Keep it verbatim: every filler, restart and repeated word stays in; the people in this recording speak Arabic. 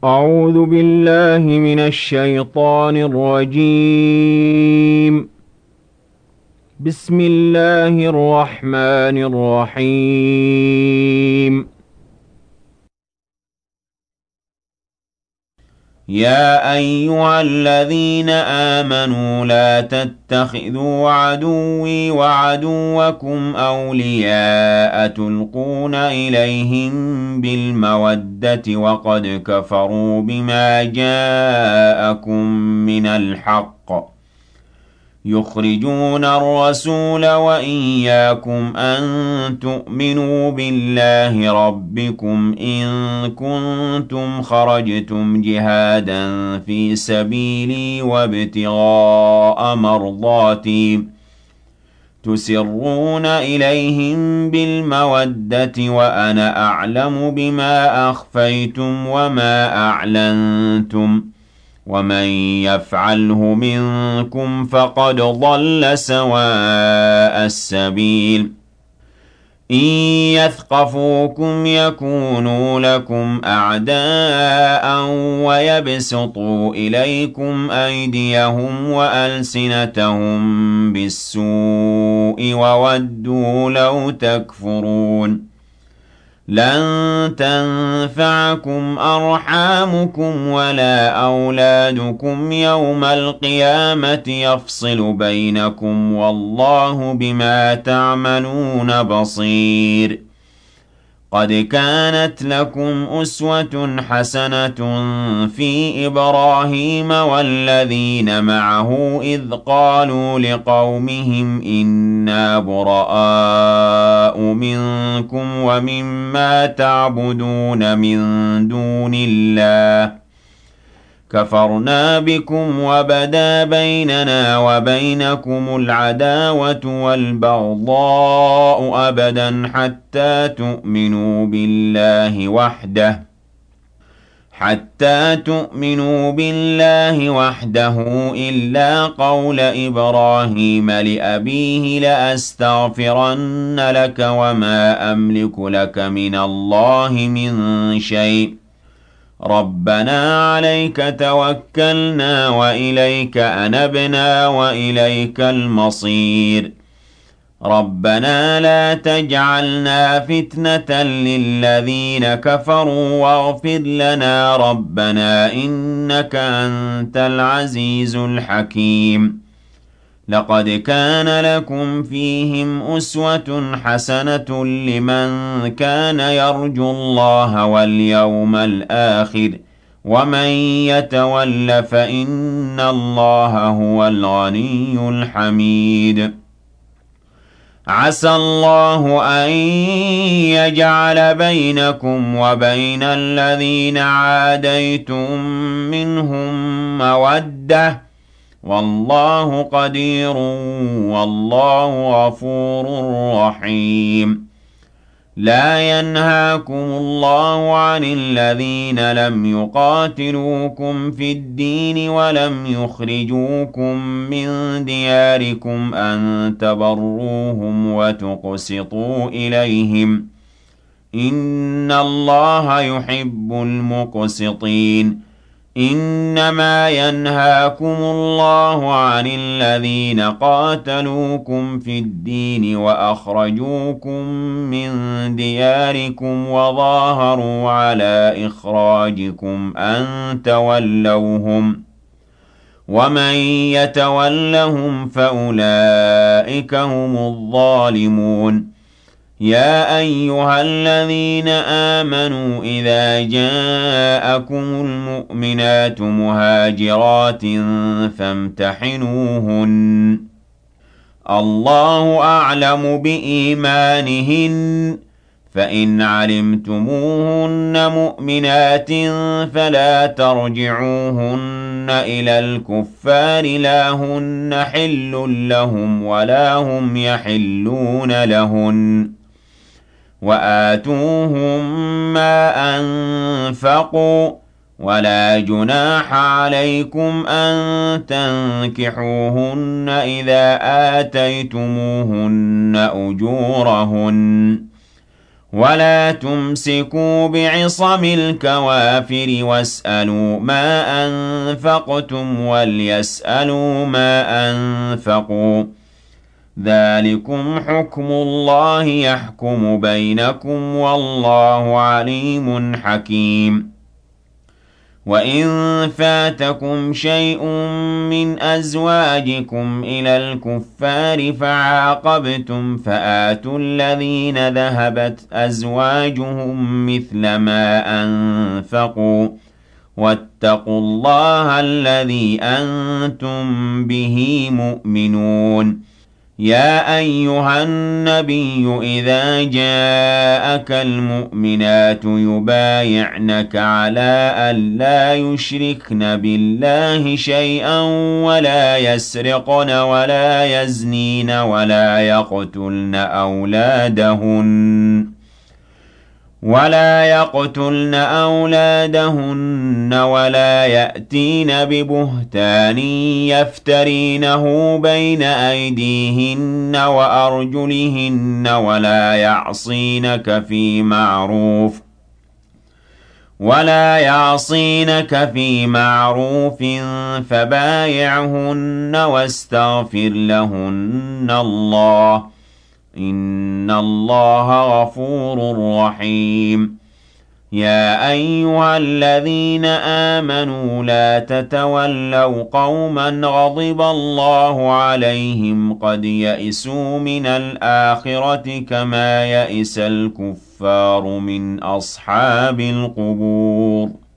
أعوذ بالله من الشيطان الرجيم. بسم الله الرحمن الرحيم. يا أيها الذين آمنوا لا تتخذوا عدوي وعدوكم أولياء تلقون إليهم بالمودة وقد كفروا بما جاءكم من الحق يخرجون الرسول وإياكم أن تؤمنوا بالله ربكم إن كنتم خرجتم جهادا في سبيلي وابتغاء مرضاتي تسرون إليهم بالمودة وأنا أعلم بما أخفيتم وما أعلنتم ومن يفعله منكم فقد ضل سواء السبيل إن يثقفوكم يكونوا لكم أعداء ويبسطوا إليكم أيديهم وألسنتهم بالسوء وودوا لو تكفرون لن تنفعكم أرحامكم ولا أولادكم يوم القيامة يفصل بينكم والله بما تعملون بصير قد كانت لكم أسوة حسنة في إبراهيم والذين معه إذ قالوا لقومهم إنا براء منكم ومما تعبدون من دون الله كفرنا بكم وبدا بيننا وبينكم العداوة والبغضاء أبدا حتى تؤمنوا بالله وحده حتى تؤمنوا بالله وحده إلا قول إبراهيم لأبيه لأستغفرن لك وما أملك لك من الله من شيء ربنا عليك توكلنا وإليك أنبنا وإليك المصير ربنا لا تجعلنا فتنة للذين كفروا واغفر لنا ربنا إنك أنت العزيز الحكيم لقد كان لكم فيهم أسوة حسنة لمن كان يرجو الله واليوم الآخر ومن يتول فإن الله هو الغني الحميد عسى الله أن يجعل بينكم وبين الذين عاديتم منهم مودة والله قدير والله غفور رحيم لا ينهاكم الله عن الذين لم يقاتلوكم في الدين ولم يخرجوكم من دياركم أن تبروهم وتقسطوا إليهم إن الله يحب المقسطين إنما ينهاكم الله عن الذين قاتلوكم في الدين وأخرجوكم من دياركم وظاهروا على إخراجكم أن تولوهم ومن يتولهم فأولئك هم الظالمون يا أيها الذين آمنوا إذا جاءكم المؤمنات مهاجرات فامتحنوهن الله أعلم بإيمانهن فإن علمتموهن مؤمنات فلا ترجعوهن إلى الكفار لا هن حل لهم ولا هم يحلون لهن وآتوهم ما أنفقوا ولا جناح عليكم أن تنكحوهن إذا آتيتموهن أجورهن ولا تمسكوا بعصم الكوافر واسألوا ما أنفقتم وليسألوا ما أنفقوا ذلكم حكم الله يحكم بينكم والله عليم حكيم وإن فاتكم شيء من أزواجكم إلى الكفار فعاقبتم فآتوا الذين ذهبت أزواجهم مثل ما أنفقوا واتقوا الله الذي أنتم به مؤمنون يا أيها النبي إذا جاءك المؤمنات يبايعنك على أن لا يشركن بالله شيئا ولا يسرقن ولا يزنين ولا يقتلن أولادهن ولا يقتلن أولادهن ولا يأتين ببهتان يفترينه بين أيديهن وأرجلهن ولا يعصينك في معروف ولا يعصينك في معروف فبايعهن واستغفر لهن الله إن الله غفور رحيم يا أيها الذين آمنوا لا تتولوا قوما غضب الله عليهم قد يئسوا من الآخرة كما يئس الكفار من أصحاب القبور